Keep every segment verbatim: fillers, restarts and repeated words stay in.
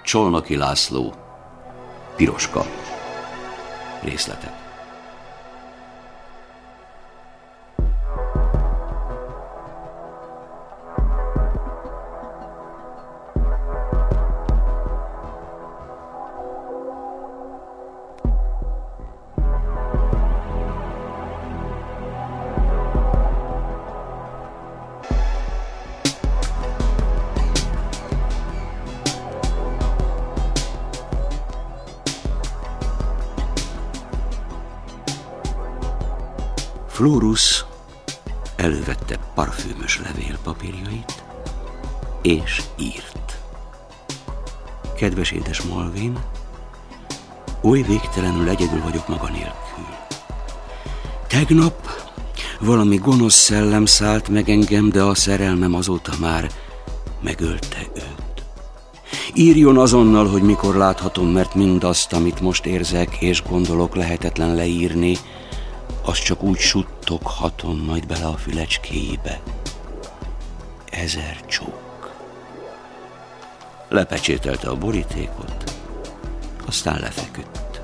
Csolnoki László, Piroska. Részletek. Flórus elővette parfümös levélpapírjait, és írt. Kedves édes Malvin, oly végtelenül egyedül vagyok maga nélkül. Tegnap valami gonosz szellem szállt meg engem, de a szerelmem azóta már megölte őt. Írjon azonnal, hogy mikor láthatom, mert mindazt, amit most érzek és gondolok, lehetetlen leírni, azt csak úgy suttoghatom majd bele a fülecskéibe. Ezer csók. Lepecsételte a borítékot, aztán lefeküdt.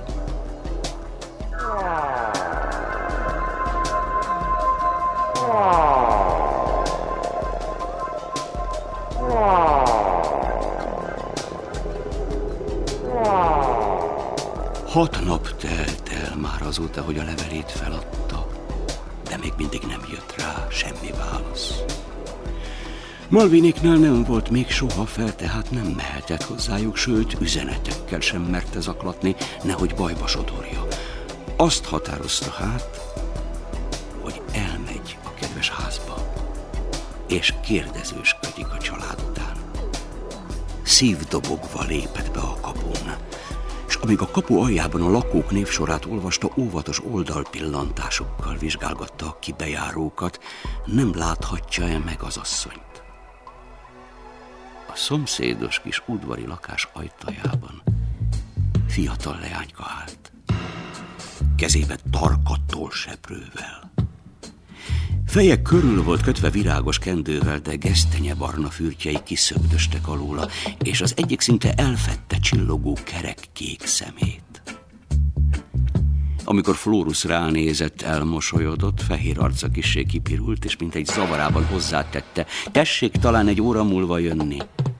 Hat nap telt el már azóta, hogy a levelét feladta, de még mindig nem jött rá semmi válasz. Malvinéknál nem volt még soha fel, tehát nem mehetett hozzájuk, sőt, üzenetekkel sem merte zaklatni, nehogy bajba sodorja. Azt határozta hát, hogy elmegy a kedves házba, és kérdezősködik a család után. Szívdobogva lépett be a kapun, és amíg a kapu aljában a lakók névsorát olvasta, óvatos oldalpillantásokkal vizsgálgatta a kibejárókat, nem láthatja-e meg az asszonyt. A szomszédos kis udvari lakás ajtajában fiatal leányka állt, kezébe tarka tollseprővel. Feje körül volt kötve virágos kendővel, de gesztenye barna fürtjei kiszögdöstek alóla, és az egyik szinte elfedte csillogó kerek kék szemét. Amikor Flórus ránézett, elmosolyodott, fehér arca kissé kipirult, és mint egy zavarában hozzátette: tessék talán egy óra múlva jönni.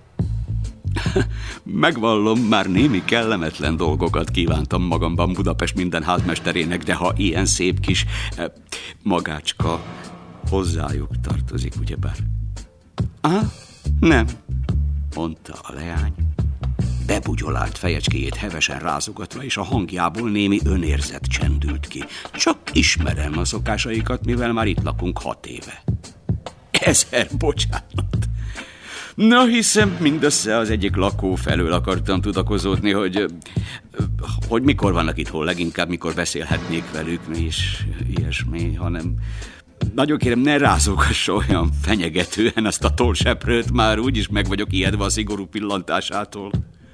Megvallom, már némi kellemetlen dolgokat kívántam magamban Budapest minden házmesterének, de ha ilyen szép kis eh, magácska hozzájuk tartozik, ugyebár? Á, nem, mondta a leány, bebugyolált fejecskéjét hevesen rázogatva, és a hangjából némi önérzet csendült ki. Csak ismerem a szokásaikat, mivel már itt lakunk hat éve. Ezer bocsánat. Na, hiszem, mindössze az egyik lakó felől akartam tudakozódni, hogy, hogy mikor vannak itt hol, leginkább mikor beszélhetnék velük, és ilyesmi, hanem nagyon kérem, ne rázogassa olyan fenyegetően azt a tollseprőt, már úgyis meg vagyok ijedve a szigorú pillantásától.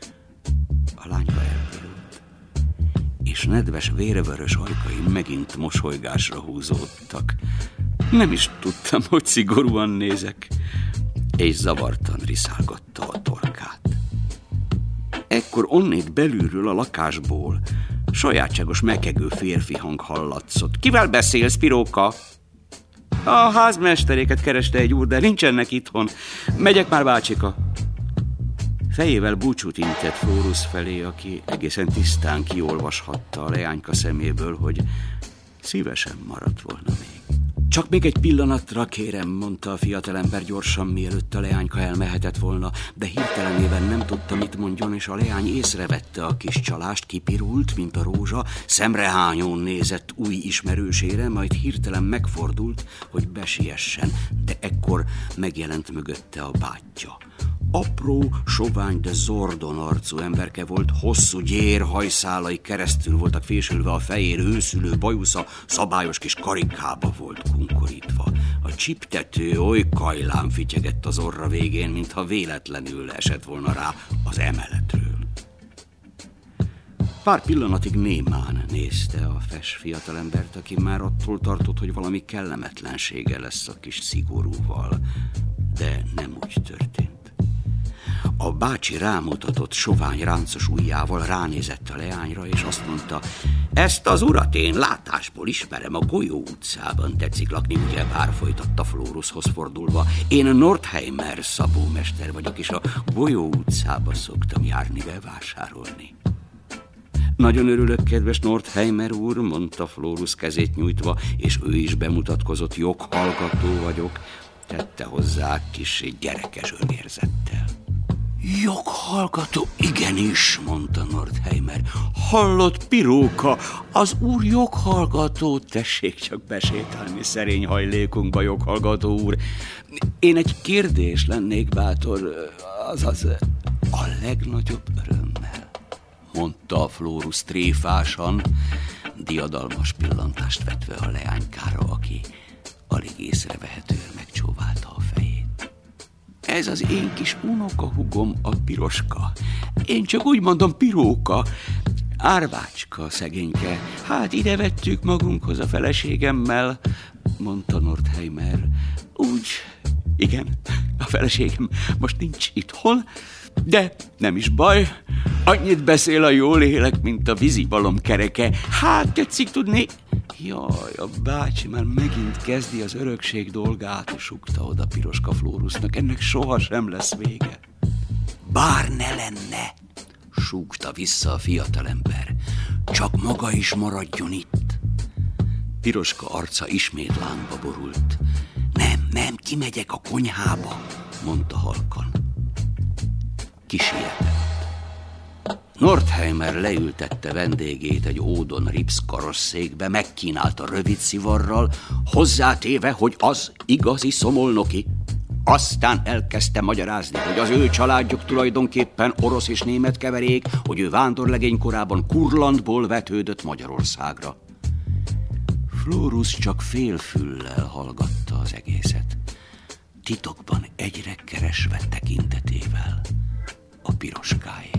A lányka elpirult, és nedves vérvörös ajkai megint mosolygásra húzódtak. Nem is tudtam, hogy szigorúan nézek, és zavartan riszálgatta a torkát. Ekkor onnét belülről a lakásból sajátságos mekegő férfi hang hallatszott. Kivel beszélsz, Piróka? A házmesteréket kereste egy úr, de nincsenek itthon. Megyek már, bácsika. Fejével búcsút intett Flórus felé, aki egészen tisztán kiolvashatta a leányka szeméből, hogy szívesen maradt volna még. Csak még egy pillanatra, kérem, mondta a fiatalember gyorsan, mielőtt a leányka elmehetett volna, de hirtelenében nem tudta, mit mondjon, és a leány észrevette a kis csalást, kipirult, mint a rózsa, szemrehányón nézett új ismerősére, majd hirtelen megfordult, hogy besiessen, de ekkor megjelent mögötte a bátyja. Apró, sovány, de zordon arcú emberke volt, hosszú gyér hajszálai keresztül voltak fésülve a fején, őszülő bajusza szabályos kis karikába volt kunkorítva. A csiptető oly kajlán fityegett az orra végén, mintha véletlenül esett volna rá az emeletről. Pár pillanatig némán nézte a fes fiatalembert, aki már attól tartott, hogy valami kellemetlensége lesz a kis szigorúval, de nem úgy történt. A bácsi rámutatott sovány ráncos ujjával, ránézett a leányra, és azt mondta, ezt az urat én látásból ismerem, a Golyó utcában tetszik lakni, ugye bár, folytatta Flórushoz fordulva. Én Nordheimer szabómester vagyok, és a Golyó utcába szoktam járni bevásárolni. Nagyon örülök, kedves Nordheimer úr, mondta Flórus kezét nyújtva, és ő is bemutatkozott, joghallgató vagyok, tette hozzá kissé gyerekes önérzettel. Joghallgató, igenis, mondta Nordheimer. Hallott, Piróka, az úr joghallgató, tessék csak besétálni szerény hajlékunkba, joghallgató úr. Én egy kérdés lennék bátor, azaz a legnagyobb örömmel, mondta Flórus tréfásan, diadalmas pillantást vetve a leánykára, aki alig észrevehetően megcsóválta a fejét. Ez az én kis unokahúgom, a Piroska. Én csak úgy mondom, Piróka. Árvácska, szegényke. Hát ide vettük magunkhoz a feleségemmel, mondta Nordheimer. Úgy, igen, a feleségem most nincs itthon, de nem is baj. Annyit beszél a jól élek, mint a vízibalom kereke. Hát tetszik tudni... Jaj, a bácsi már megint kezdi az örökség dolgát, sukta oda Piroska Flórusnak. Ennek sohasem lesz vége. Bár ne lenne, súgta vissza a fiatalember. Csak maga is maradjon itt. Piroska arca ismét lángba borult. Nem, nem, kimegyek a konyhába, mondta halkan. Kisietett. Nordheimer leültette vendégét egy ódon ripsz karosszékbe, megkínálta rövid szivarral, hozzátéve, hogy az igazi szomolnoki. Aztán elkezdte magyarázni, hogy az ő családjuk tulajdonképpen orosz és német keverék, hogy ő vándorlegény korában Kurlandból vetődött Magyarországra. Flórus csak félfüllel hallgatta az egészet, titokban egyre keresve tekintetével a Piroskáét.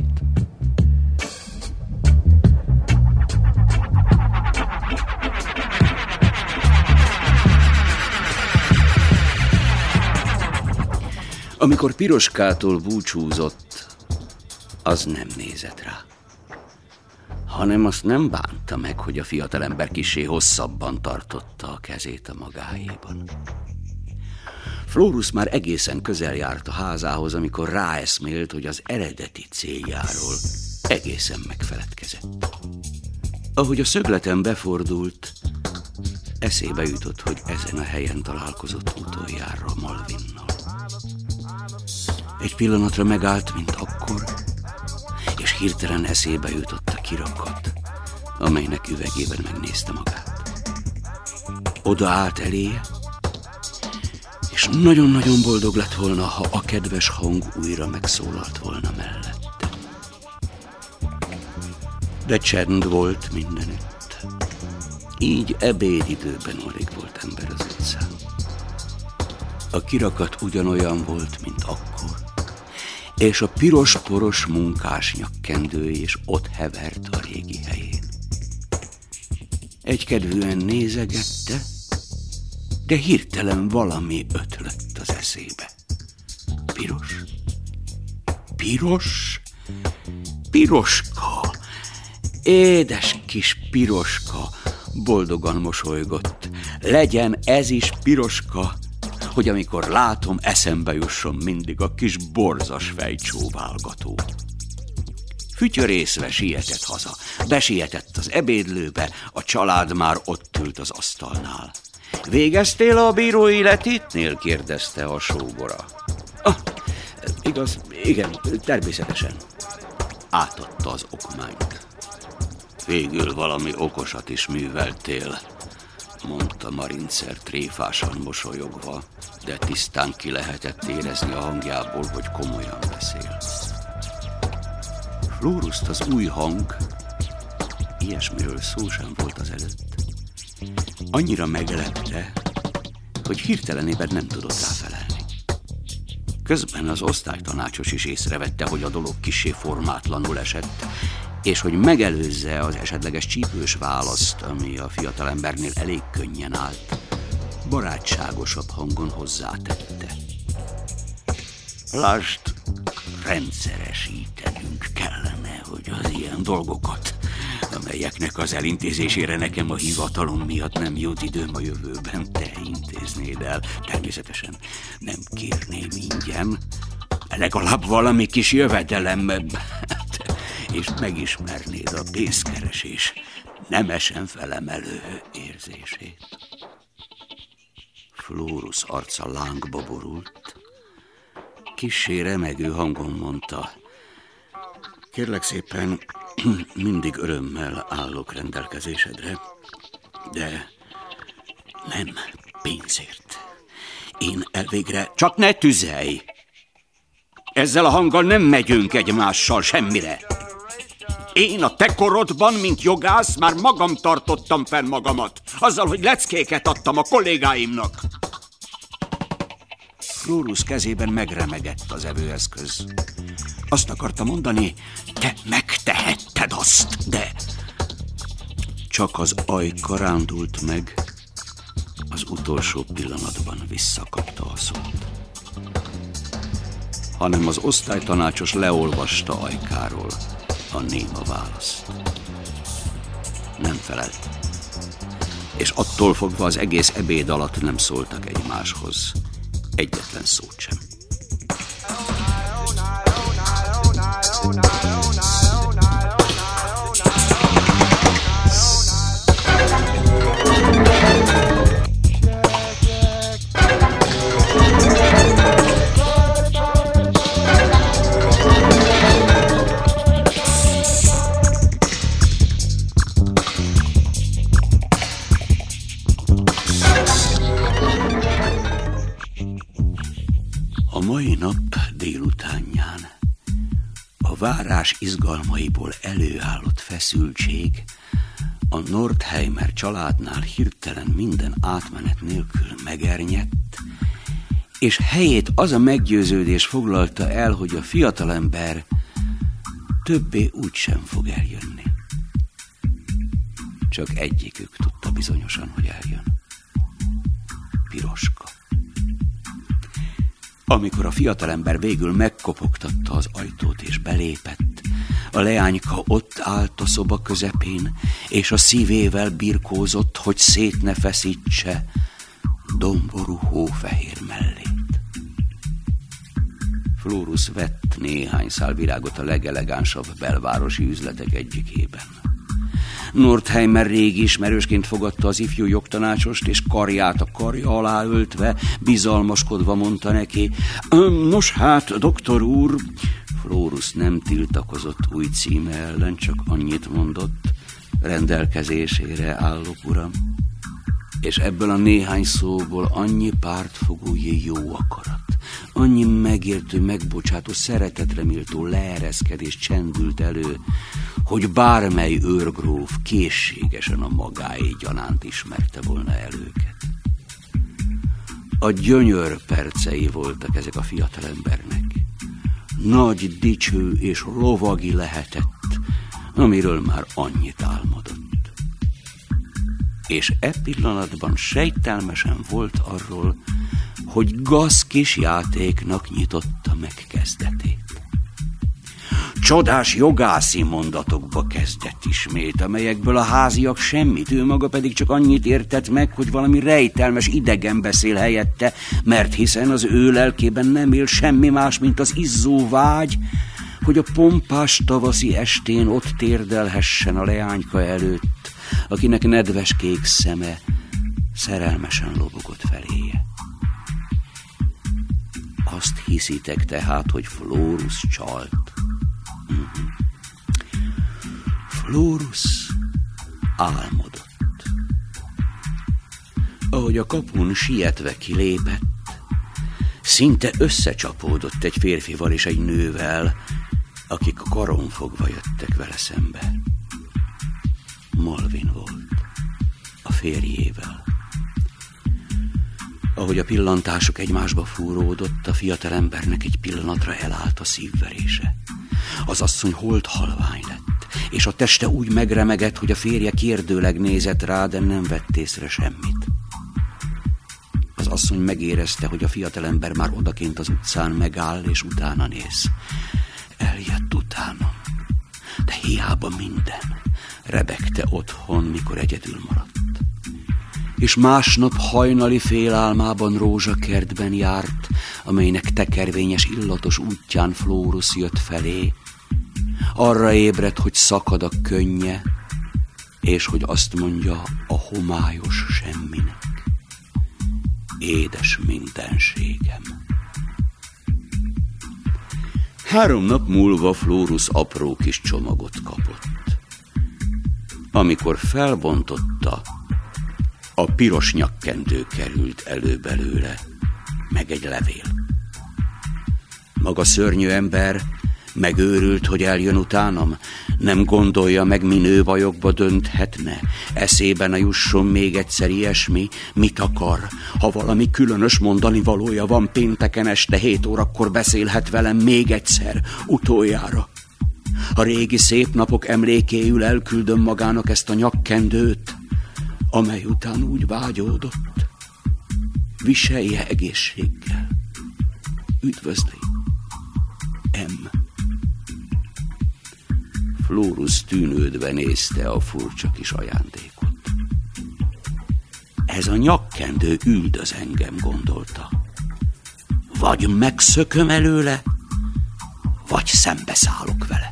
Amikor Piroskától búcsúzott, az nem nézett rá, hanem azt nem bánta meg, hogy a fiatalember kissé hosszabban tartotta a kezét a magáéban. Flórus már egészen közel járt a házához, amikor ráeszmélt, hogy az eredeti céljáról egészen megfeledkezett. Ahogy a szögleten befordult, eszébe jutott, hogy ezen a helyen találkozott utoljára Malvinnal. Egy pillanatra megállt, mint akkor, és hirtelen eszébe jutott a kirakat, amelynek üvegében megnézte magát. Oda állt eléje, és nagyon-nagyon boldog lett volna, ha a kedves hang újra megszólalt volna mellette. De csend volt mindenütt. Így ebédidőben alig volt ember az utcán. A kirakat ugyanolyan volt, mint akkor, és a piros-poros munkás nyakkendő is ott hevert a régi helyén. Egykedvűen nézegette, de hirtelen valami ötlött az eszébe. Piros, piros, Piroska, édes kis Piroska, boldogan mosolygott. Legyen ez is Piroska, hogy amikor látom, eszembe jusson mindig a kis borzas fejcsóválgató. Fütyörészve sietett haza. Besietett az ebédlőbe, a család már ott ült az asztalnál. Végeztél a bírói letétnél? Kérdezte a sógora. Ah, igaz, igen, természetesen. Átadta az okmányt. Végül valami okosat is műveltél, mondta Marindszer tréfásan mosolyogva, de tisztán ki lehetett érezni a hangjából, hogy komolyan beszél. Flóruszt az új hang, ilyesmiről szó sem volt az előtt, annyira meglepte, hogy hirtelenében nem tudott ráfelelni. Közben az osztálytanácsos is észrevette, hogy a dolog kissé formátlanul esett, és hogy megelőzze az esetleges csípős választ, ami a fiatalembernél elég könnyen állt, barátságosabb hangon hozzátette. Lásd, rendszeresítenünk kellene, hogy az ilyen dolgokat, amelyeknek az elintézésére nekem a hivatalom miatt nem jut időm a jövőben, te intéznéd el. Természetesen nem kérném ingyen, legalább valami kis jövedelem, és megismernéd a pénzkeresés nemesen felemelő érzését. Flórus arca lángba borult, kissé remegő hangon mondta: kérlek szépen, mindig örömmel állok rendelkezésedre, de nem pénzért. Én elvégre... Csak ne tüzelj! Ezzel a hanggal nem megyünk egymással semmire. Én a te korodban, mint jogász, már magam tartottam fenn magamat, azzal, hogy leckéket adtam a kollégáimnak. Flórus kezében megremegett az evőeszköz. Azt akarta mondani, te megtehetted azt, de csak az ajka rándult meg, az utolsó pillanatban visszakapta a szót. Hanem az osztálytanácsos leolvasta ajkáról a néma választ. Nem felelt, és attól fogva az egész ebéd alatt nem szóltak egymáshoz. Egyetlen szót sem. A mai nap délutánján a várás izgalmaiból előállott feszültség a Nordheimer családnál hirtelen minden átmenet nélkül megernyett, és helyét az a meggyőződés foglalta el, hogy a fiatalember többé úgysem fog eljönni. Csak egyikük tudta bizonyosan, hogy eljön. Piroska. Amikor a fiatalember végül megkopogtatta az ajtót és belépett, a leányka ott állt a szoba közepén, és a szívével birkózott, hogy szét ne feszítse domború hófehér mellét. Flórus vett néhány szál virágot a legelegánsabb belvárosi üzletek egyikében. Nordheimer régi ismerősként fogadta az ifjú jogtanácsost, és karját a karja alá öltve, bizalmaskodva mondta neki: nos hát, doktor úr... Flórus nem tiltakozott új címe ellen, csak annyit mondott: rendelkezésére állok, uram. És ebből a néhány szóból annyi pártfogói jó akarat, annyi megértő, megbocsátó, szeretetre méltó leereszkedés csendült elő, hogy bármely őrgróf készségesen a magáé gyanánt ismerte volna el őket. A gyönyör percei voltak ezek a fiatalembernek. Nagy, dicső és lovagi lehetett, amiről már annyit álmodott. És e pillanatban sejtelmesen volt arról, hogy gazkis játéknak nyitotta meg kezdetét. Csodás jogászi mondatokba kezdett ismét, amelyekből a háziak semmit, ő maga pedig csak annyit értett meg, hogy valami rejtelmes idegen beszél helyette, mert hiszen az ő lelkében nem él semmi más, mint az izzó vágy, hogy a pompás tavaszi estén ott térdelhessen a leányka előtt, akinek nedves kék szeme szerelmesen lobogott feléje. Azt hiszitek tehát, hogy Flórus csalt? Uh-huh. Flórus álmodott. Ahogy a kapun sietve kilépett, szinte összecsapódott egy férfival és egy nővel, akik karon fogva jöttek vele szembe. Malvin volt, a férjével. Ahogy a pillantások egymásba fúródott, a fiatalembernek egy pillanatra elállt a szívverése. Az asszony holt halvány lett, és a teste úgy megremegett, hogy a férje kérdőleg nézett rá, de nem vett észre semmit. Az asszony megérezte, hogy a fiatalember már odakint az utcán megáll, és utána néz. hiába minden, rebegte otthon, mikor egyedül maradt. És másnap hajnali félálmában rózsakertben járt, amelynek tekervényes illatos útján Flórus jött felé. Arra ébredt, hogy szakad a könnye, és hogy azt mondja a homályos semminek: édes mindenségem. Három nap múlva Flórus apró kis csomagot kapott. Amikor felbontotta, a piros nyakkendő került elő belőle, meg egy levél. Maga szörnyű ember megőrült, hogy eljön utánam, nem gondolja meg, mi nővajokba dönthetne, eszébe ne jusson még egyszer ilyesmi, mit akar. Ha valami különös mondani valója van, pénteken este hét órakor beszélhet velem még egyszer, utoljára. A régi szép napok emlékéül elküldöm magának ezt a nyakkendőt, amely után úgy vágyódott. Viselje egészséggel. Üdvözli. M. Flórus tűnődve nézte a furcsa kis ajándékot. Ez a nyakkendő üldöz engem, gondolta. Vagy megszököm előle, vagy szembeszállok vele.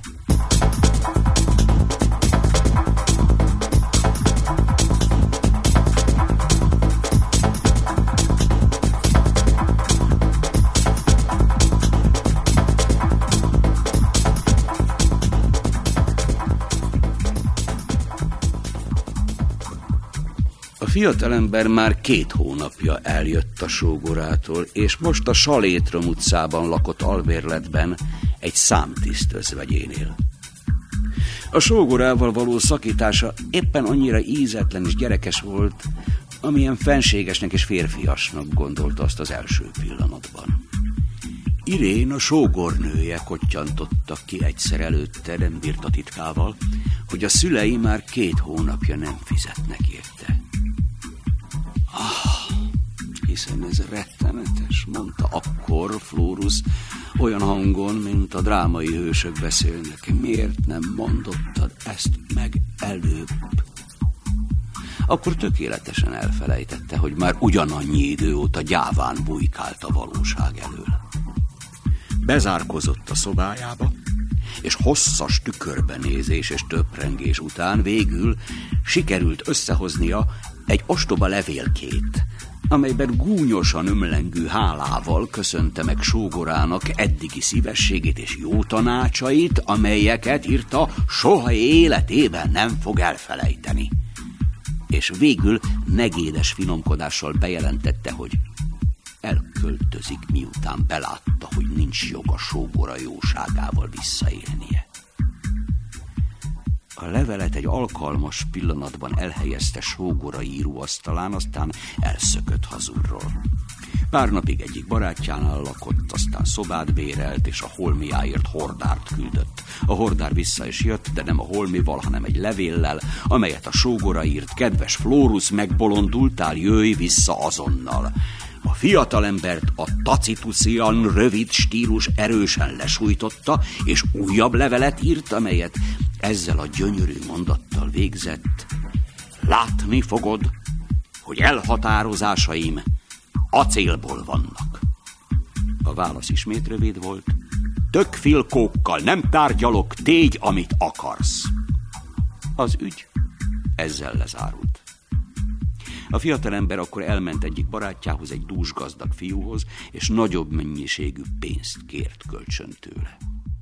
A fiatalember már két hónapja eljött a sógorától, és most a Salétrom utcában lakott albérletben egy számtiszt özvegyénél. A sógorával való szakítása éppen annyira ízetlen és gyerekes volt, amilyen fenségesnek és férfiasnak gondolta azt az első pillanatban. Irén, a sógornője kottyantotta ki egyszer előtte, nem bírt a titkával, hogy a szülei már két hónapja nem fizetnek érte. Ah, hiszen ez rettenetes, mondta akkor Flórus olyan hangon, mint a drámai hősök beszélnek. Miért nem mondottad ezt meg előbb? Akkor tökéletesen elfelejtette, hogy már ugyanannyi idő óta gyáván bujkált a valóság elől. Bezárkozott a szobájába, és hosszas tükörbenézés és töprengés után végül sikerült összehoznia egy ostoba levélkét, amelyben gúnyosan ömlengő hálával köszönte meg sógorának eddigi szívességét és jó tanácsait, amelyeket, írta, soha életében nem fog elfelejteni. És végül negédes finomkodással bejelentette, hogy elköltözik, miután belátta, hogy nincs joga sógora jóságával visszaélnie. A levelet egy alkalmas pillanatban elhelyezte sógora íróasztalán, aztán elszökött hazudról. Pár napig egyik barátjánál lakott, aztán szobát bérelt, és a holmiáért hordárt küldött. A hordár vissza is jött, de nem a holmival, hanem egy levéllel, amelyet a sógora írt: kedves Flórus, megbolondultál, jöjj vissza azonnal. A fiatalembert a tacituszian rövid stílus erősen lesújtotta, és újabb levelet írt, amelyet ezzel a gyönyörű mondattal végzett: látni fogod, hogy elhatározásaim acélból vannak. A válasz ismét rövid volt: tökfilkókkal nem tárgyalok, tégy, amit akarsz. Az ügy ezzel lezárult. A fiatalember akkor elment egyik barátjához, egy dúsgazdag fiúhoz, és nagyobb mennyiségű pénzt kért kölcsön tőle.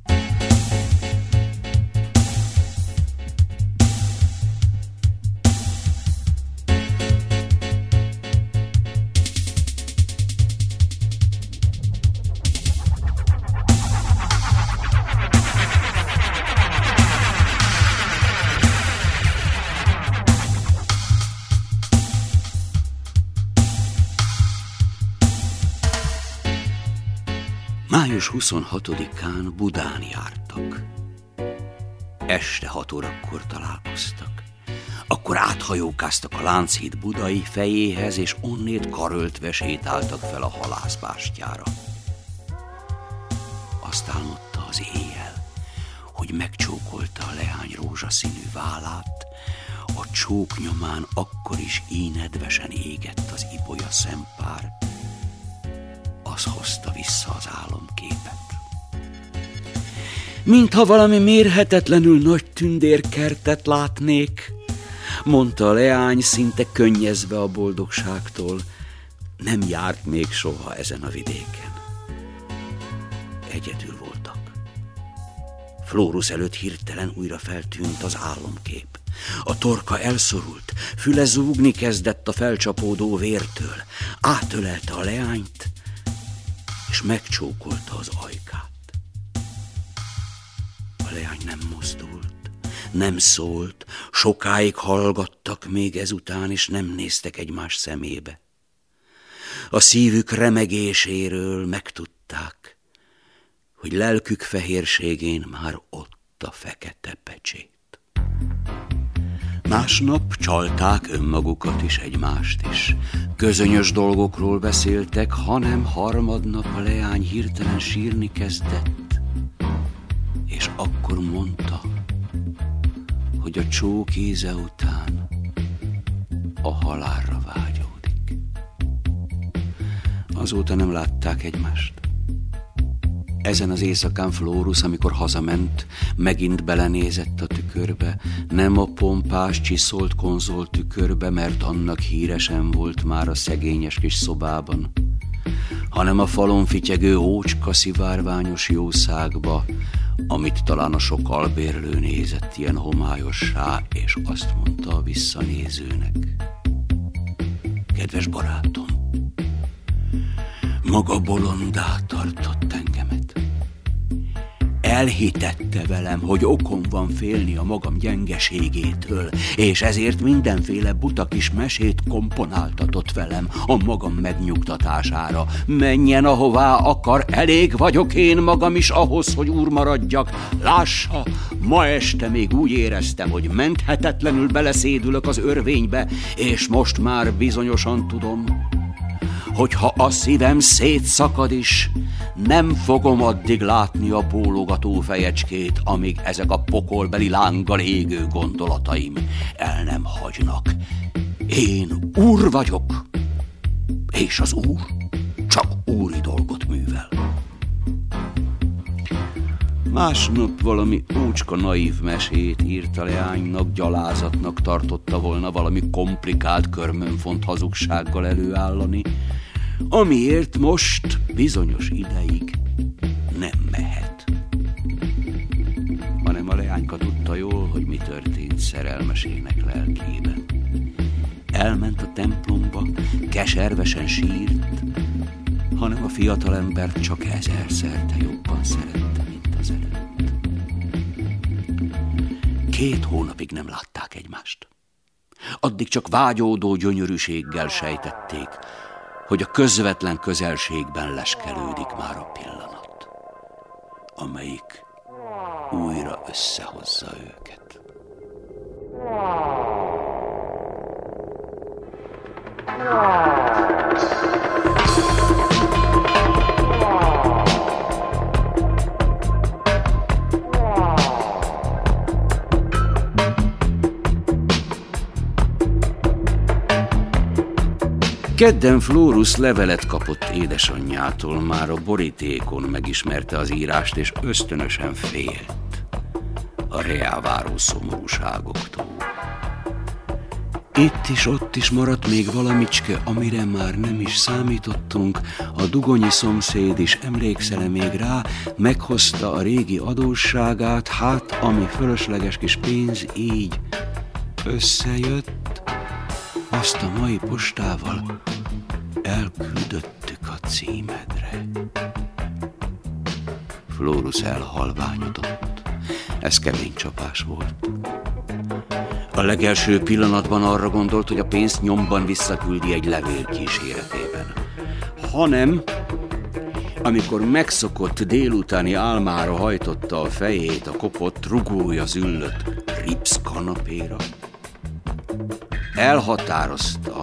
május huszonhatodikán Budán jártak. Este hat órakor találkoztak. Akkor áthajókáztak a Lánchíd budai fejéhez, és onnét karöltve sétáltak fel a halászbástyára. Azt álmodta az éjjel, hogy megcsókolta a leánya rózsaszínű vállát, a csók nyomán akkor is így nedvesen égett az ibolya szempár, az hozta vissza az álomképet. Mintha valami mérhetetlenül nagy tündérkertet látnék, mondta a leány szinte könnyezve a boldogságtól. Nem járt még soha ezen a vidéken. Egyedül voltak. Flórus előtt hirtelen újra feltűnt az álomkép. A torka elszorult, füle zúgni kezdett a felcsapódó vértől. Átölelte a leányt, és megcsókolta az ajkát. A leány nem mozdult, nem szólt, sokáig hallgattak még ezután, és nem néztek egymás szemébe. A szívük remegéséről megtudták, hogy lelkük fehérségén már ott a fekete pecsét. Másnap csalták önmagukat is, egymást is. Közönyös dolgokról beszéltek, hanem harmadnap a leány hirtelen sírni kezdett, és akkor mondta, hogy a csók íze után a halálra vágyódik. Azóta nem látták egymást. Ezen az éjszakán Flórus, amikor hazament, megint belenézett a tükörbe, nem a pompás, csiszolt konzol tükörbe, mert annak híresen volt már a szegényes kis szobában, hanem a falon fityegő ócska szivárványos jószágba, amit talán a sok albérlő nézett ilyen homályossá, és azt mondta a visszanézőnek: kedves barátom, maga bolondá tartott engemet. Elhitette velem, hogy okom van félni a magam gyengeségétől, és ezért mindenféle buta kis mesét komponáltatott velem a magam megnyugtatására. Menjen ahová akar, elég vagyok én magam is ahhoz, hogy úr maradjak. Lássa, ma este még úgy éreztem, hogy menthetetlenül beleszédülök az örvénybe, és most már bizonyosan tudom, hogyha a szívem szétszakad is, nem fogom addig látni a bólogató fejecskét, amíg ezek a pokolbeli lánggal égő gondolataim el nem hagynak. Én úr vagyok, és az úr csak úri dolgot művel. Másnap valami ócska naív mesét írt a leánynak, gyalázatnak tartotta volna valami komplikált körmönfont hazugsággal előállani, amiért most bizonyos ideig nem mehet. Hanem a leányka tudta jól, hogy mi történt szerelmesének lelkében. Elment a templomba, keservesen sírt, hanem a fiatalembert csak ezerszerte jobban szerette, mint az előtt. Két hónapig nem látták egymást. Addig csak vágyódó gyönyörűséggel sejtették, hogy a közvetlen közelségben leskelődik már a pillanat, amelyik újra összehozza őket. Kedden Flórus levelet kapott édesanyjától, már a borítékon megismerte az írást, és ösztönösen félt a reáváró szomorúságoktól. Itt is, ott is maradt még valamicske, amire már nem is számítottunk. A dugonyi szomszéd is, emlékszel még rá, meghozta a régi adósságát, hát ami fölösleges kis pénz így összejött, azt a mai postával elküldöttük a címedre. Flórus elhalványodott. Ez kemény csapás volt. A legelső pillanatban arra gondolt, hogy a pénzt nyomban visszaküldi egy levél kíséretében. Hanem, amikor megszokott délutáni álmára hajtotta a fejét a kopott, rugója züllött ripsz kanapéra, elhatározta,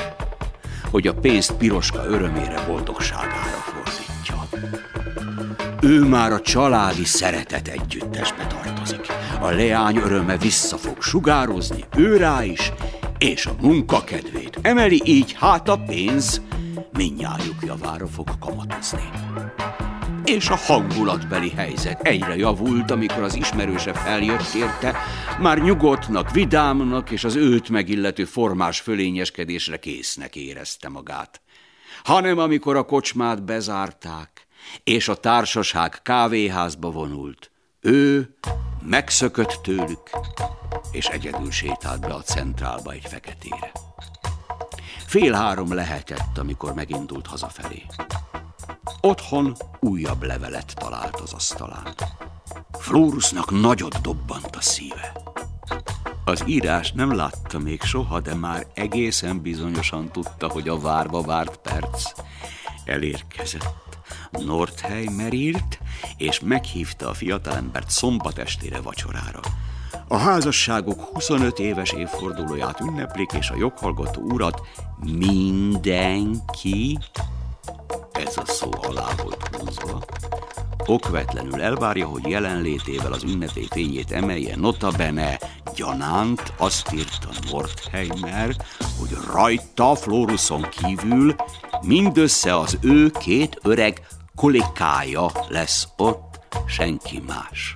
hogy a pénzt Piroska örömére, boldogságára fordítja. Ő már a családi szeretet együttesbe tartozik. A leány öröme vissza fog sugározni őrá is, és a munkakedvét emeli, így hát a pénz mindnyájuk javára fog kamatozni. És a hangulatbeli helyzet egyre javult, amikor az ismerőse feljött érte, már nyugodtnak, vidámnak és az őt megillető formás fölényeskedésre késznek érezte magát. Hanem amikor a kocsmát bezárták, és a társaság kávéházba vonult, ő megszökött tőlük, és egyedül sétált be a centrálba egy feketére. Fél három lehetett, amikor megindult hazafelé. Otthon újabb levelet talált az asztalán. Flórusnak nagyot dobbant a szíve. Az írás nem látta még soha, de már egészen bizonyosan tudta, hogy a várva várt perc elérkezett. Nordheimer írt, és meghívta a fiatalembert szombat estére vacsorára. A házasságok huszonöt éves évfordulóját ünneplik, és a joghallgató urat mindenki, ez a szó alá volt húzva, okvetlenül elvárja, hogy jelenlétével az ünnepi fényét emelje, notabene gyanánt azt írta Nordheimer, hogy rajta Flóruson kívül mindössze az ő két öreg kollégája lesz ott, senki más.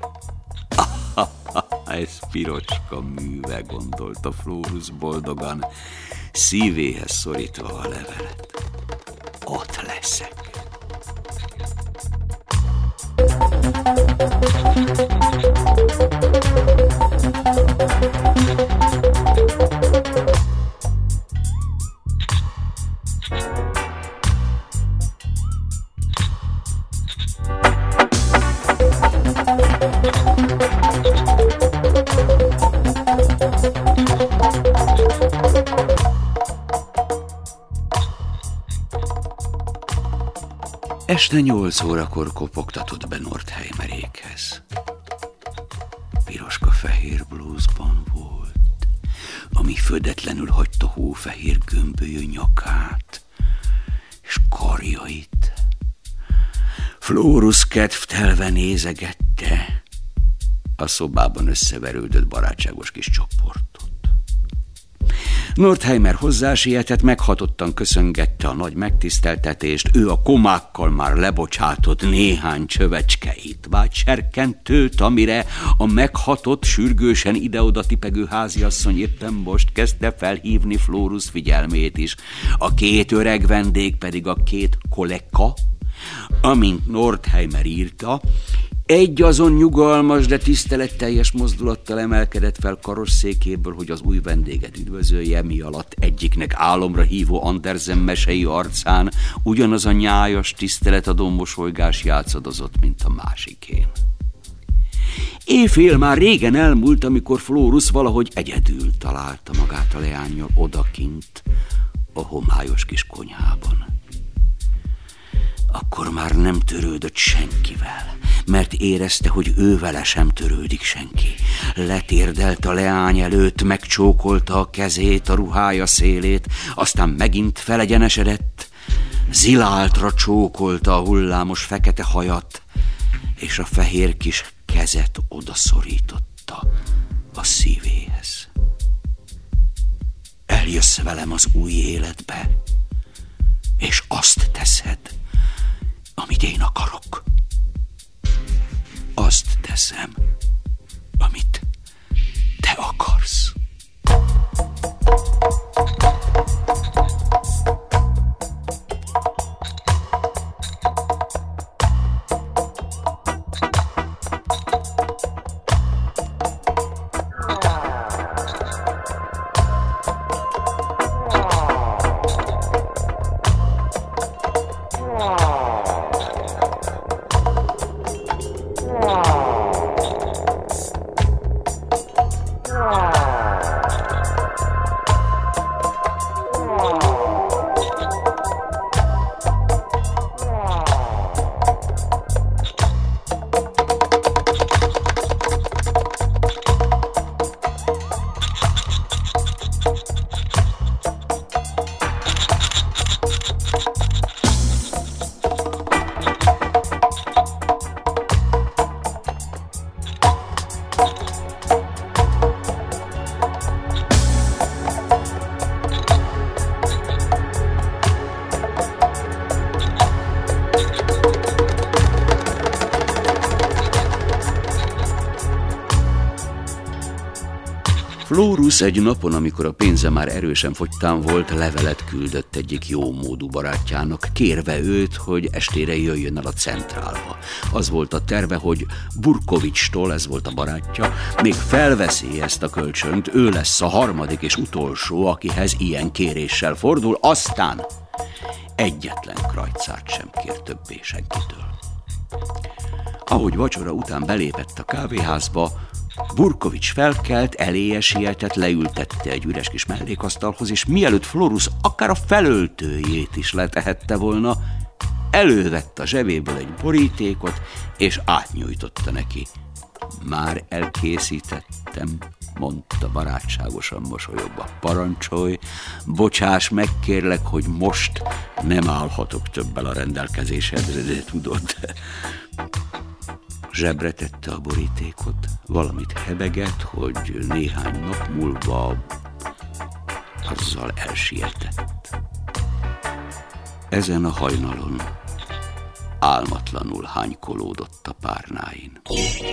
Ez piroska műve, gondolta Flórus boldogan, szívéhez szorítva a levelet. Ott leszek. Este nyolc órakor kopogtatott be Nordheimerékhez. Piroska-fehér blúzban volt, ami födetlenül hagyta hófehér gömbölyű nyakát és karjait. Flórus kedvtelve nézegette a szobában összeverődött barátságos kis csoportot. Nordheimer hozzásietet, meghatottan köszöngette a nagy megtiszteltetést, ő a komákkal már lebocsátott néhány csövecske étvágy serkentőt, amire a meghatott, sürgősen ide-oda tipegő háziasszony éppen most kezdte felhívni Flórus figyelmét is. A két öreg vendég pedig a két kollega, amint Nordheimer írta, egy azon nyugalmas, de tiszteletteljes mozdulattal emelkedett fel karosszékéből, hogy az új vendéget üdvözölje, mi alatt egyiknek álomra hívó Andersen mesei arcán ugyanaz a nyájas, tiszteletadó mosolygás játszadozott, mint a másikén. Éjfél már régen elmúlt, amikor Flórus valahogy egyedül találta magát a leánnyal odakint, a homályos kis konyhában. Akkor már nem törődött senkivel, mert érezte, hogy ő vele sem törődik senki. Letérdelt a leány előtt, megcsókolta a kezét, a ruhája szélét, aztán megint felegyenesedett, ziláltra csókolta a hullámos fekete hajat, és a fehér kis kezet odaszorította a szívéhez. Eljössz velem az új életbe, és azt teszed, amit én akarok. Azt teszem, amit te akarsz. Ah. Flórus egy napon, amikor a pénze már erősen fogytán volt, levelet küldött egyik jómódú barátjának, kérve őt, hogy estére jöjjön el a centrálba. Az volt a terve, hogy Burkovicstól, ez volt a barátja, még felveszi ezt a kölcsönt, ő lesz a harmadik és utolsó, akihez ilyen kéréssel fordul, aztán egyetlen krajcárt sem kér többé senkitől. Ahogy vacsora után belépett a kávéházba, Burkovics felkelt, eléje sietett, leültette egy üres kis mellékasztalhoz, és mielőtt Flórus akár a felöltőjét is letehette volna, elővette a zsebéből egy borítékot, és átnyújtotta neki. Már elkészítettem, mondta barátságosan mosolyogva. Parancsolj, bocsáss meg, kérlek, hogy most nem állhatok többel a rendelkezésedre, de tudod. Zsebre tette a borítékot, valamit hebegett, hogy néhány nap múlva azzal elsietett. Ezen a hajnalon álmatlanul hánykolódott a párnáin.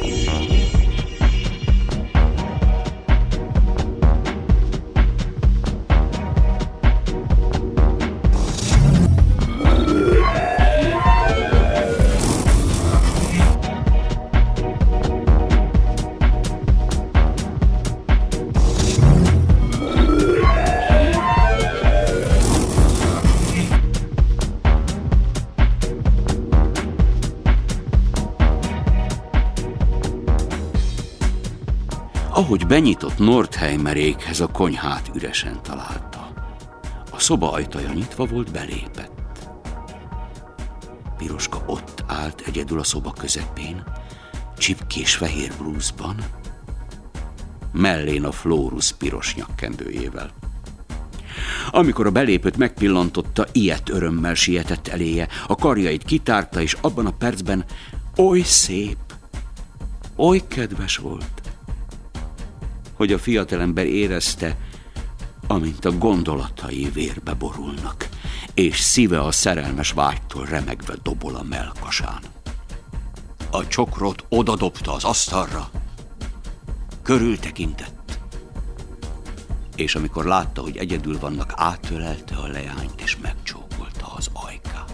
Ahogy benyitott Nordheimerékhez, a konyhát üresen találta. A szoba ajtaja nyitva volt, belépett. Piroska ott állt egyedül a szoba közepén, csipkés fehér blúzban, mellén a Flórus piros nyakkendőjével. Amikor a belépőt megpillantotta, ilyet örömmel sietett eléje, a karjait kitárta, és abban a percben oly szép, oly kedves volt, hogy a fiatalember érezte, amint a gondolatai vérbe borulnak, és szíve a szerelmes vágytól remegve dobol a mellkasán. A csokrot odadobta az asztalra, körültekintett, és amikor látta, hogy egyedül vannak, átölelte a leányt, és megcsókolta az ajkát.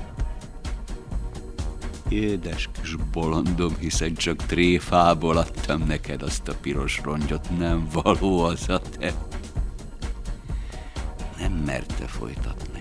Édes kis bolondom, hiszen csak tréfából adtam neked azt a piros rongyot, nem való az a te. Nem merte folytatni.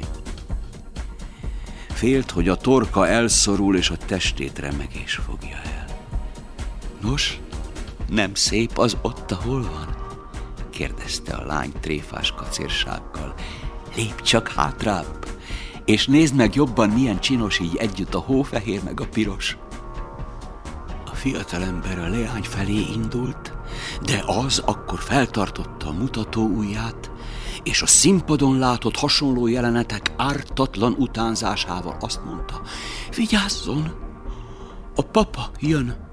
Félt, hogy a torka elszorul, és a testét remegés fogja el. Nos, nem szép az ott, ahol van? Kérdezte a lány tréfás kacérsággal. Lépj csak hátrább, és nézd meg jobban, milyen csinos így együtt a hófehér meg a piros. A fiatalember a leány felé indult, de az akkor feltartotta a mutató ujját, és a színpadon látott hasonló jelenetek ártatlan utánzásával azt mondta: vigyázzon, a papa jön.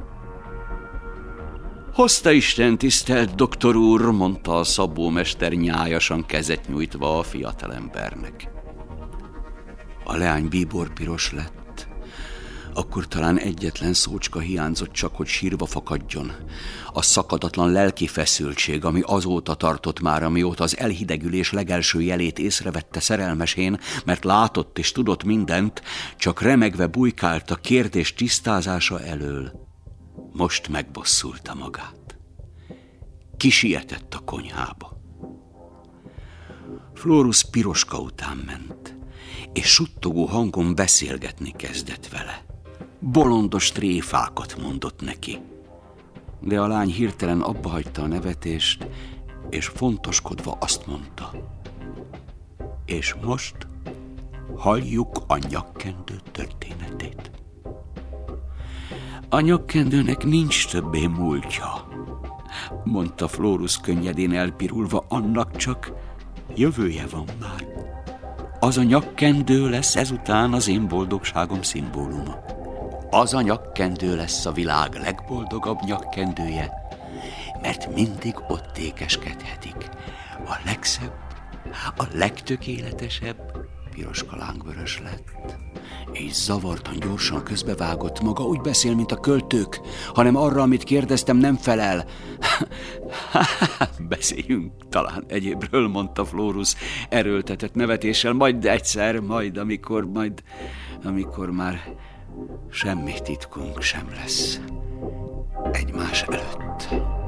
Hozta Isten, tisztelt doktor úr, mondta a szabómester nyájasan kezet nyújtva a fiatalembernek. A leány bíborpiros lett, akkor talán egyetlen szócska hiányzott csak, hogy sírva fakadjon. A szakadatlan lelki feszültség, ami azóta tartott már, amióta az elhidegülés legelső jelét észrevette szerelmesén, mert látott és tudott mindent, csak remegve bujkált a kérdés tisztázása elől. Most megbosszulta magát. Kisietett a konyhába. Flórus Piroska után ment, és suttogó hangon beszélgetni kezdett vele. Bolondos tréfákat mondott neki. De a lány hirtelen abbahagyta a nevetést, és fontoskodva azt mondta: és most halljuk a nyakkendő történetét. A nyakkendőnek nincs többé múltja, mondta Flórus könnyedén elpirulva, annak csak jövője van már. Az a nyakkendő lesz ezután az én boldogságom szimbóluma. Az a nyakkendő lesz a világ legboldogabb nyakkendője, mert mindig ott ékeskedhetik. A legszebb, a legtökéletesebb. Piroska lángvörös lett, És zavartan gyorsan közbevágott. Maga úgy beszél, mint a költők, hanem arra, amit kérdeztem, nem felel. Beszéljünk talán egyébről, mondta Flórus erőltetett nevetéssel, majd egyszer, majd amikor, majd amikor már semmi titkunk sem lesz egymás előtt.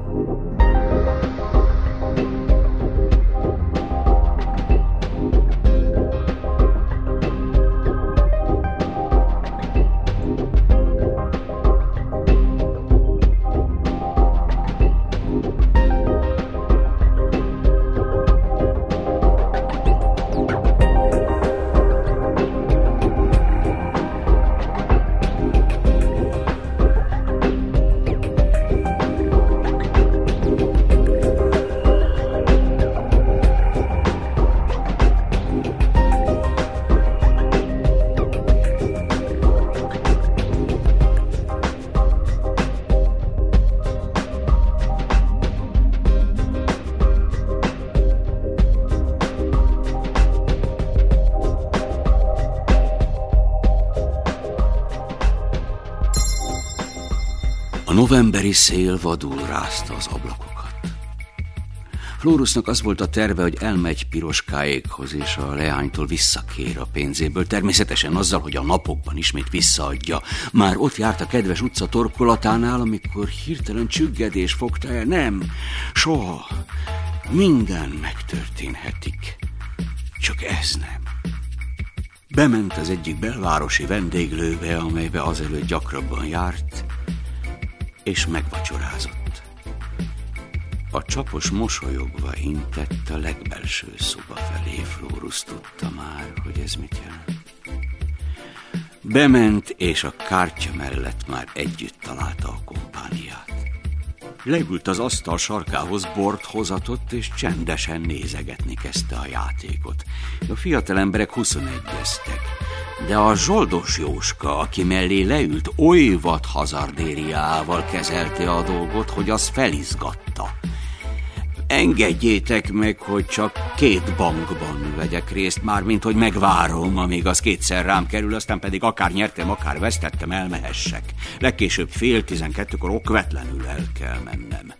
A novemberi szél vadul rázta az ablakokat. Flórusnak az volt a terve, hogy elmegy Piroskáékhoz, és a leánytól visszakér a pénzéből, természetesen azzal, hogy a napokban ismét visszaadja. Már ott járt a kedves utca torkolatánál, amikor hirtelen csüggedés fogta el. Nem, soha. Minden megtörténhetik. Csak ez nem. Bement az egyik belvárosi vendéglőbe, amelybe azelőtt gyakrabban járt, és megvacsorázott. A csapos mosolyogva intett a legbelső szoba felé. Flórus tudta már, hogy ez mit jelent. Bement, és a kártya mellett már együtt találta a kompániát. Leült az asztal sarkához, bort hozatott, és csendesen nézegetni kezdte a játékot. A fiatal emberek huszonegyeztek, de a zsoldos Jóska, aki mellé leült, oly vad hazardériával kezelte a dolgot, hogy az felizgatta. Engedjétek meg, hogy csak két bankban vegyek részt, mármint, hogy megvárom, amíg az kétszer rám kerül, aztán pedig akár nyertem, akár vesztettem, elmehessek. Legkésőbb fél tizenkettőkor okvetlenül el kell mennem.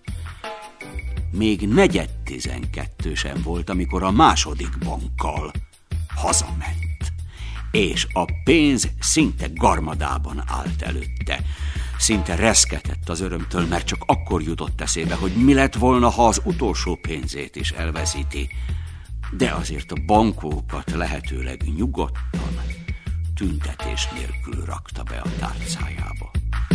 Még negyed tizenkettő sem volt, amikor a második bankkal hazament, és a pénz szinte garmadában állt előtte. Szinte reszketett az örömtől, mert csak akkor jutott eszébe, hogy mi lett volna, ha az utolsó pénzét is elveszíti. De azért a bankókat lehetőleg nyugodtan, tüntetés nélkül rakta be a tárcájába.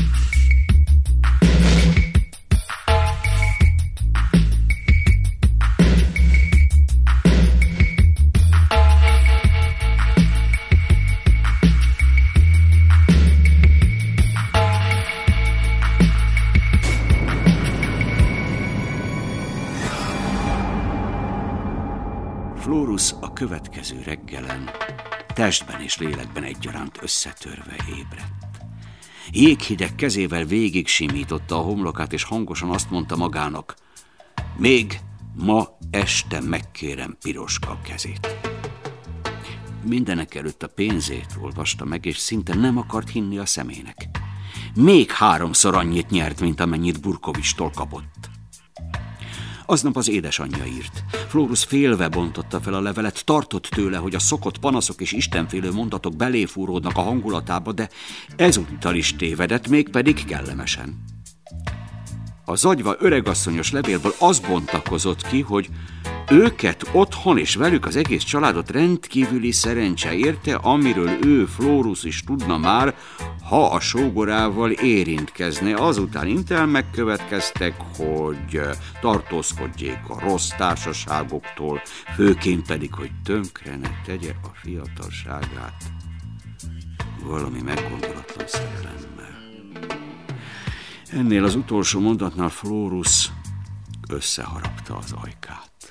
Flórus a következő reggelen testben és lélekben egyaránt összetörve ébredt. Jéghideg kezével végig simította a homlokát, és hangosan azt mondta magának: még ma este megkérem Piroska kezét. Mindenek előtt a pénzét olvasta meg, és szinte nem akart hinni a szemének. Még háromszor annyit nyert, mint amennyit Burkovicstól kapott. Aznap az édesanyja írt. Flórus félve bontotta fel a levelet, tartott tőle, hogy a szokott panaszok és istenfélő mondatok beléfúródnak a hangulatába, de ezúttal is tévedett, mégpedig kellemesen. A zagyva öregasszonyos levélből az bontakozott ki, hogy őket otthon és velük az egész családot rendkívüli szerencse érte, amiről ő, Flórus is tudna már, ha a sógorával érintkezne. Azután intelmek következtek, hogy tartózkodjék a rossz társaságoktól, főként pedig, hogy tönkre ne tegye a fiatalságát valami meggondolatlan szerelemmel. Ennél az utolsó mondatnál Flórus összeharapta az ajkát.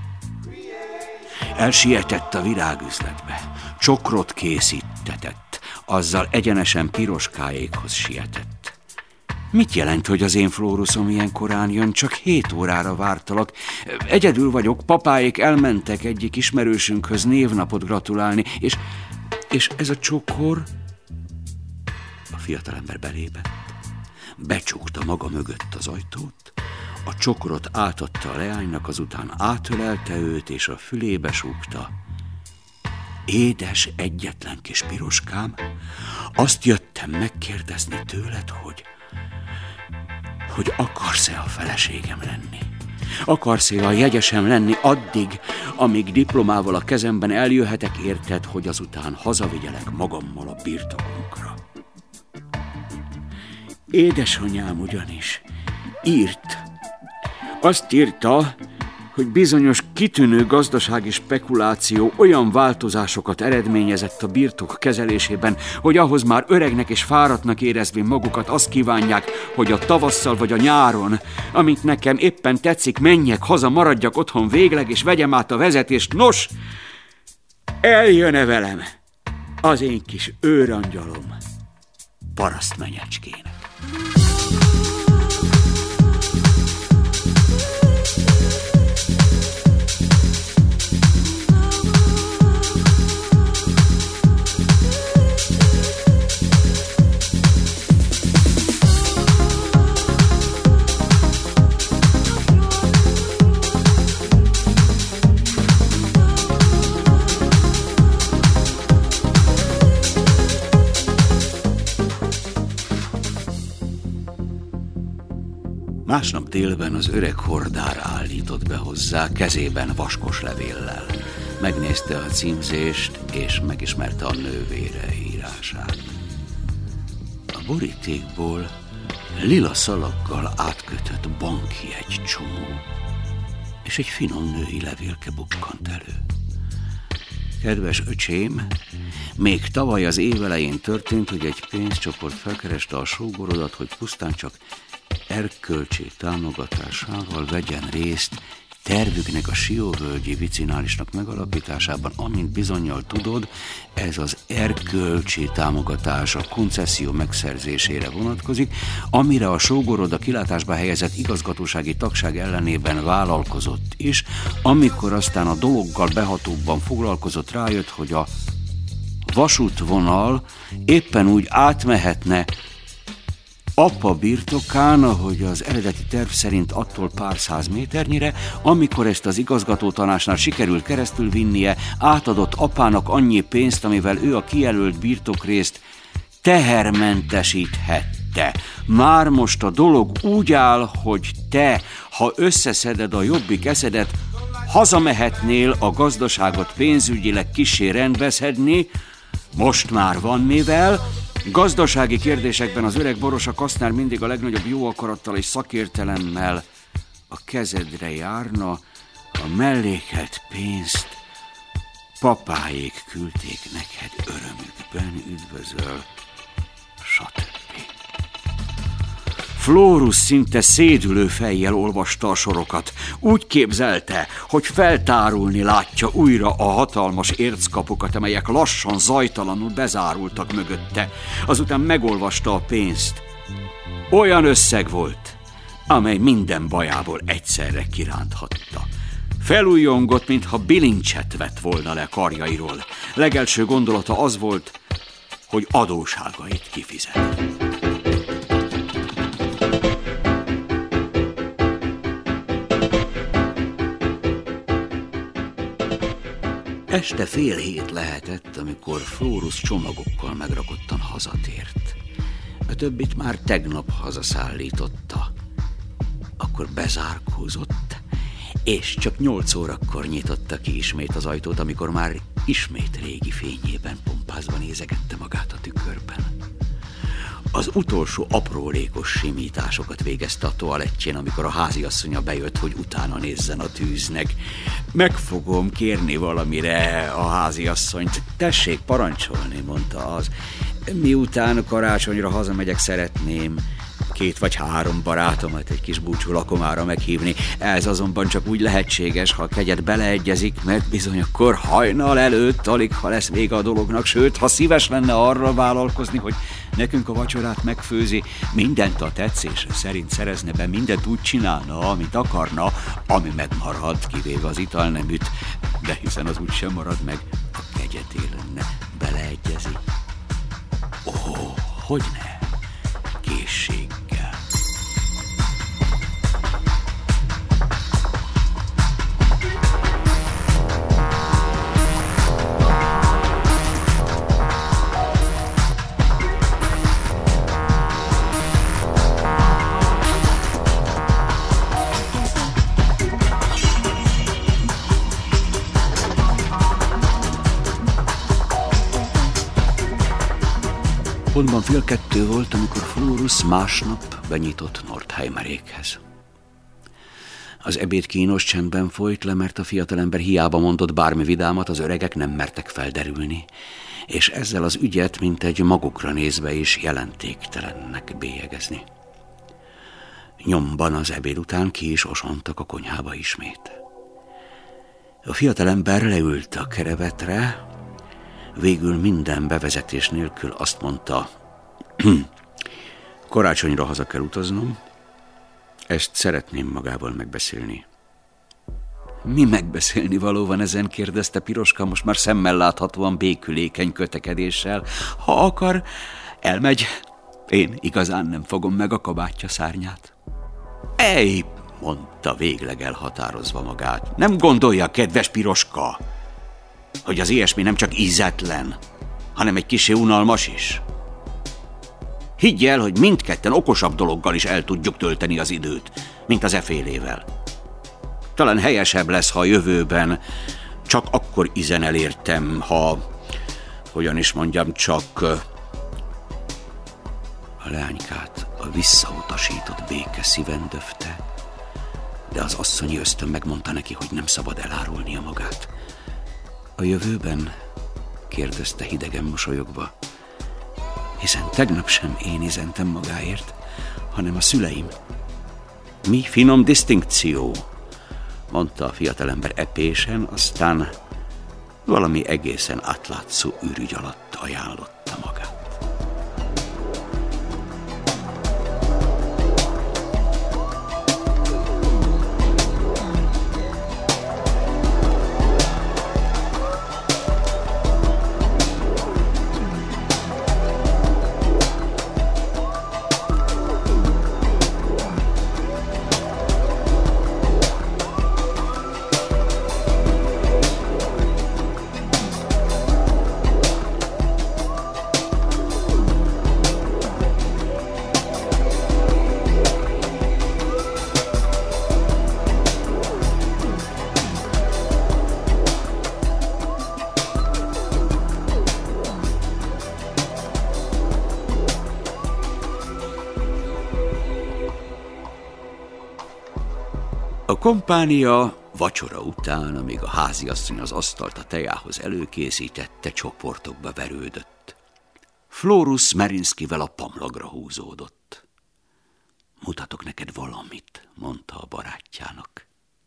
Elsietett a virágüzletbe, csokrot készítetett, azzal egyenesen Piroskáékhoz sietett. Mit jelent, hogy az én Flóruszom ilyen korán jön? Csak hét órára vártalak. Egyedül vagyok, papáék elmentek egyik ismerősünkhöz névnapot gratulálni, és És ez a csokor, a fiatalember belépett, becsukta maga mögött az ajtót, a csokorot átadta a leánynak, azután átölelte őt, és a fülébe súgta. Édes, egyetlen kis piroskám, azt jöttem megkérdezni tőled, hogy, hogy akarsz-e a feleségem lenni? Akarsz-e a jegyesem lenni addig, amíg diplomával a kezemben eljöhetek érted, hogy azután hazavigyelek magammal a birtokunkra? Édesanyám ugyanis írt. Azt írta, hogy bizonyos kitűnő gazdasági spekuláció olyan változásokat eredményezett a birtok kezelésében, hogy ahhoz már öregnek és fáradtnak érezvén magukat azt kívánják, hogy a tavasszal vagy a nyáron, amint nekem éppen tetszik, menjek haza, maradjak otthon végleg, és vegyem át a vezetést. Nos, eljön-e velem az én kis őrangyalom parasztmenyecskének? Másnap délben az öreg hordár állított be hozzá, kezében vaskos levéllel. Megnézte a címzést, és megismerte a nővére írását. A borítékból lila szalaggal átkötött bankjegy csomó, és egy finom női levélke bukkant elő. Kedves öcsém, még tavaly az év elején történt, hogy egy pénzcsoport felkereste a sógorodat, hogy pusztán csak erkölcsi támogatásával vegyen részt tervüknek a Sióvölgyi vicinálisnak megalapításában. Amint bizonnyal tudod, ez az erkölcsi támogatás a koncesszió megszerzésére vonatkozik, amire a sógorod a kilátásba helyezett igazgatósági tagság ellenében vállalkozott is, amikor aztán a dologgal behatóbban foglalkozott, rájött, hogy a vasútvonal éppen úgy átmehetne apa birtokán, ahogy az eredeti terv szerint attól pár száz méternyire, amikor ezt az igazgatótanácsnál sikerült keresztül vinnie, átadott apának annyi pénzt, amivel ő a kijelölt birtokrészt tehermentesíthette. Már most a dolog úgy áll, hogy te, ha összeszeded a jobbik eszedet, hazamehetnél a gazdaságot pénzügyileg kissé rendbe szedni. Most már van mivel. Gazdasági kérdésekben az öreg Boros a Kasznár mindig a legnagyobb jó akarattal és szakértelemmel a kezedre járna. A mellékelt pénzt papáék küldték neked örömükben, üdvözöl, stb. Flórus szinte szédülő fejjel olvasta a sorokat. Úgy képzelte, hogy feltárulni látja újra a hatalmas érckapukat, amelyek lassan, zajtalanul bezárultak mögötte. Azután megolvasta a pénzt. Olyan összeg volt, amely minden bajából egyszerre kiránthatta. Felújjongott, mintha bilincset vett volna le karjairól. Legelső gondolata az volt, hogy adósságait kifizet. Este fél hét lehetett, amikor Flórus csomagokkal megrakottan hazatért. A többit már tegnap hazaszállította. Akkor bezárkózott, és csak nyolc órakor nyitotta ki ismét az ajtót, amikor már ismét régi fényében pompázva nézegette magát a tükörben. Az utolsó aprólékos simításokat végezte a toalettjén, amikor a háziasszonya bejött, hogy utána nézzen a tűznek. Meg fogom kérni valamire a háziasszonyt. Tessék parancsolni, mondta az. Miután karácsonyra hazamegyek, szeretném két vagy három barátomat egy kis búcsú lakomára meghívni. Ez azonban csak úgy lehetséges, ha a kegyed beleegyezik, mert bizony akkor hajnal előtt alig, ha lesz vége a dolognak, sőt, ha szíves lenne arra vállalkozni, hogy nekünk a vacsorát megfőzi, mindent a tetszése szerint szerezne be, mindent úgy csinálna, amit akarna, ami megmarad, kivéve az italneműt, de hiszen az úgy sem marad meg, a kegyedé lenne. Bele beleegyezi. Ó, hogyne, készséggel. Pontban fél kettő volt, amikor Flórus másnap benyitott Nordheimerékhez. Az ebéd kínos csendben folyt le, mert a fiatalember hiába mondott bármi vidámat, az öregek nem mertek felderülni, és ezzel az ügyet, mint egy magukra nézve is jelentéktelennek bélyegezni. Nyomban az ebéd után ki is osontak a konyhába ismét. A fiatalember leült a kerevetre, végül minden bevezetés nélkül azt mondta, karácsonyra haza kell utaznom, ezt szeretném magával megbeszélni. Mi megbeszélni való van ezen? Kérdezte Piroska, most már szemmel láthatóan békülékeny kötekedéssel. Ha akar, elmegy, én igazán nem fogom meg a kabátja szárnyát. Ej, mondta végleg elhatározva magát, nem gondolja, kedves Piroska, hogy az ilyesmi nem csak ízetlen, hanem egy kissé unalmas is. Higgy el, hogy mindketten okosabb dologgal is el tudjuk tölteni az időt, mint az efélével. Talán helyesebb lesz, ha a jövőben csak akkor izen elértem, ha, hogyan is mondjam, csak a leánykát a visszautasított béke szíven döfte, de az asszonyi ösztön megmondta neki, hogy nem szabad elárulnia magát. A jövőben? Kérdezte hidegen mosolyogva. Hiszen tegnap sem én izentem magáért, hanem a szüleim. Mi finom disztinkció, mondta a fiatalember epésen, aztán valami egészen átlátszó ürügy alatt ajánlotta magát. A kompánia vacsora után, amíg a háziasszony az asztalt a tejához előkészítette, csoportokba verődött. Flórus Merinszkivel a pamlagra húzódott. Mutatok neked valamit, mondta a barátjának.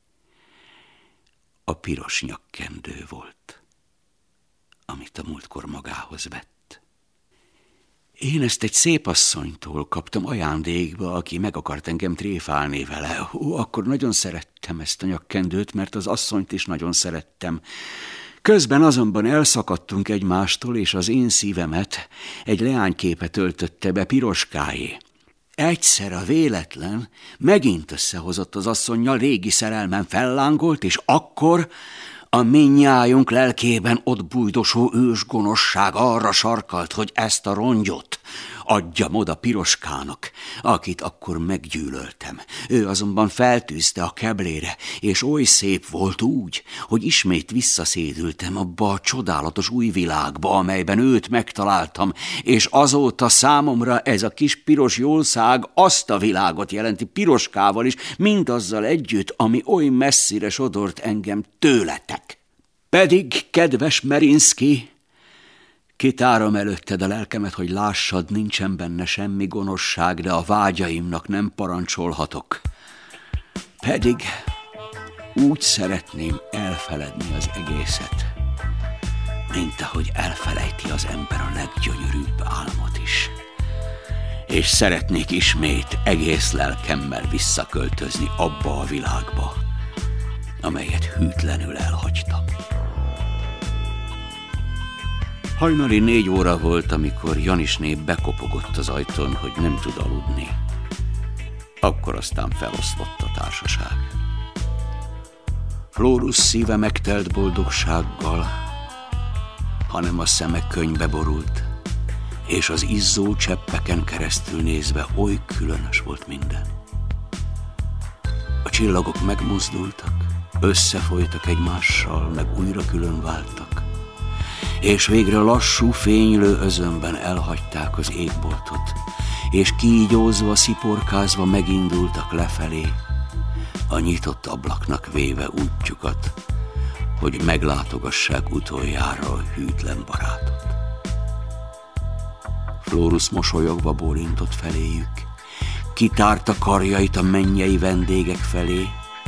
A piros nyakkendő volt, amit a múltkor magához vett. Én ezt egy szép asszonytól kaptam ajándékba, aki meg akart engem tréfálni vele. Ó, akkor nagyon szerettem ezt a nyakkendőt, mert az asszonyt is nagyon szerettem. Közben azonban elszakadtunk egymástól, és az én szívemet egy leányképe töltötte be Piroskáé. Egyszer a véletlen megint összehozott az asszonnyal, régi szerelmem fellángolt, és akkor a mindnyájunk lelkében ott bújdosó ősgonosság arra sarkalt, hogy ezt a rongyot adjam oda Piroskának, akit akkor meggyűlöltem. Ő azonban feltűzte a keblére, és oly szép volt úgy, hogy ismét visszaszédültem abba a csodálatos új világba, amelyben őt megtaláltam, és azóta számomra ez a kis piros jószág azt a világot jelenti Piroskával is, mindazzal együtt, ami oly messzire sodort engem tőletek. Pedig, kedves Merinszki, kitárom előtted a lelkemet, hogy lássad, nincsen benne semmi gonoszság, de a vágyaimnak nem parancsolhatok. Pedig úgy szeretném elfeledni az egészet, mint ahogy elfelejti az ember a leggyönyörűbb álmot is. És szeretnék ismét egész lelkemmel visszaköltözni abba a világba, amelyet hűtlenül elhagytam. Hajnali négy óra volt, amikor Janisné bekopogott az ajtón, hogy nem tud aludni. Akkor aztán feloszlott a társaság. Flórus szíve megtelt boldogsággal, hanem a szeme könnybe borult, és az izzó cseppeken keresztül nézve oly különös volt minden. A csillagok megmozdultak, összefolytak egymással, meg újra külön váltak, és végre lassú, fénylő özönben elhagyták az égboltot, és kígyózva, sziporkázva megindultak lefelé, a nyitott ablaknak véve útjukat, hogy meglátogassák utoljára a hűtlen barátot. Flórus mosolyogva bólintott feléjük, kitárta karjait a mennyei vendégek felé,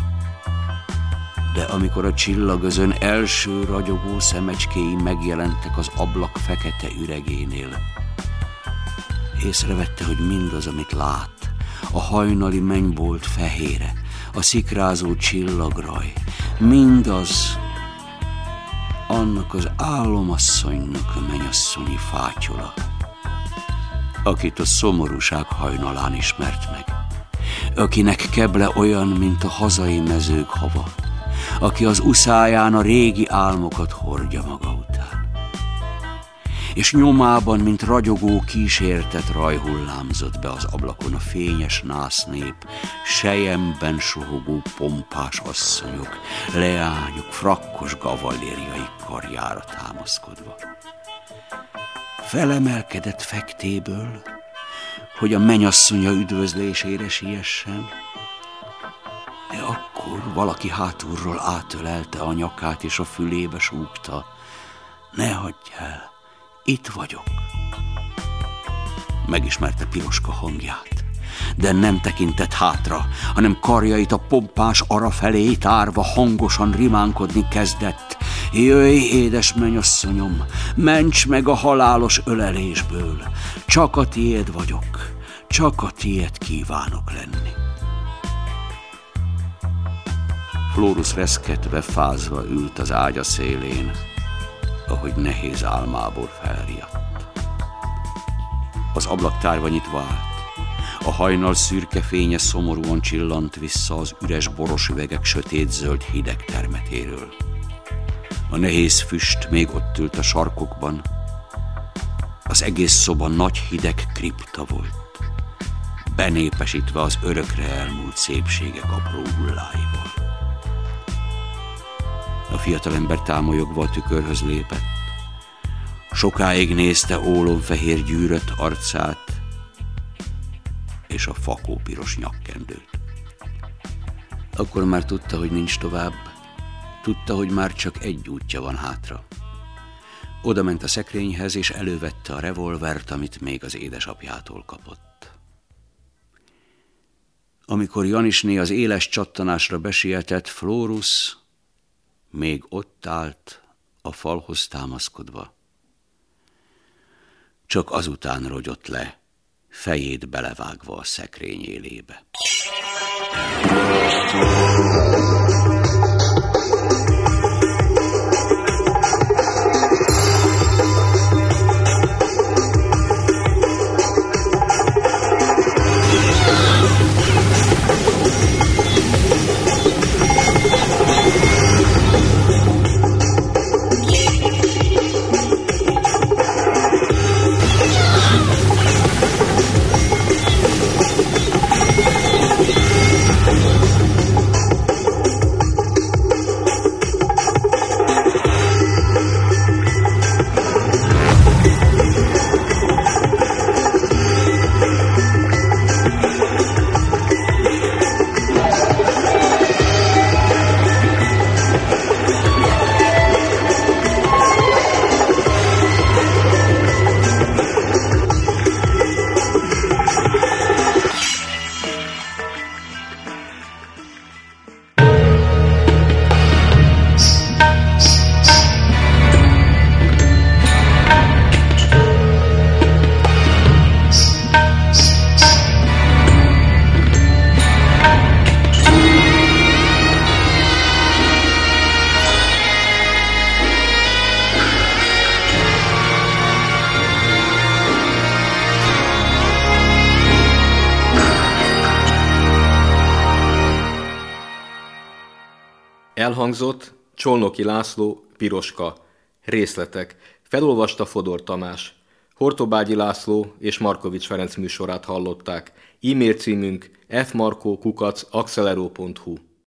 de amikor a csillagözön első ragyogó szemecskéi megjelentek az ablak fekete üregénél, észrevette, hogy mindaz, amit lát, a hajnali mennybolt fehére, a szikrázó csillagraj, mindaz annak az álomasszonynak a mennyasszonyi fátyola, akit a szomorúság hajnalán ismert meg, akinek keble olyan, mint a hazai mezők hava, aki az uszáján a régi álmokat hordja maga után. És nyomában, mint ragyogó kísértet raj hullámzott be az ablakon a fényes násznép, selyemben sohogó pompás asszonyok, leányok, frakkos gavallériai karjára támaszkodva. Felemelkedett fektéből, hogy a mennyasszonya üdvözlésére siessen, de akkor valaki hátulról átölelte a nyakát, és a fülébe súgta: ne hagyj el, itt vagyok. Megismerte Piroska hangját, de nem tekintett hátra, hanem karjait a pompás ara felé tárva hangosan rimánkodni kezdett: jöjj, édes mennyasszonyom, ments meg a halálos ölelésből, csak a tiéd vagyok, csak a tiéd kívánok lenni. Flórus reszketve, fázva ült az ágya szélén, ahogy nehéz álmából felriadt. Az ablak tárva nyitva állt. A hajnal szürke fénye szomorúan csillant vissza az üres boros üvegek sötétzöld hideg termetéről. A nehéz füst még ott ült a sarkokban. Az egész szoba nagy hideg kripta volt, benépesítve az örökre elmúlt szépségek apró hulláival. A fiatalember támolyogva a tükörhöz lépett. Sokáig nézte ólomfehér gyűrött arcát és a fakópiros nyakkendőt. Akkor már tudta, hogy nincs tovább. Tudta, hogy már csak egy útja van hátra. Oda ment a szekrényhez, és elővette a revolvert, amit még az édesapjától kapott. Amikor Janisné az éles csattanásra besietett, Flórus még ott állt, a falhoz támaszkodva. Csak azután rogyott le, fejét belevágva a szekrény élébe. Elhangzott Csolnoki László, Piroska. Részletek. Felolvasta Fodor Tamás. Hortobágyi László és Markovics Ferenc műsorát hallották. E-mail címünk f markó kukac accelero pont hu.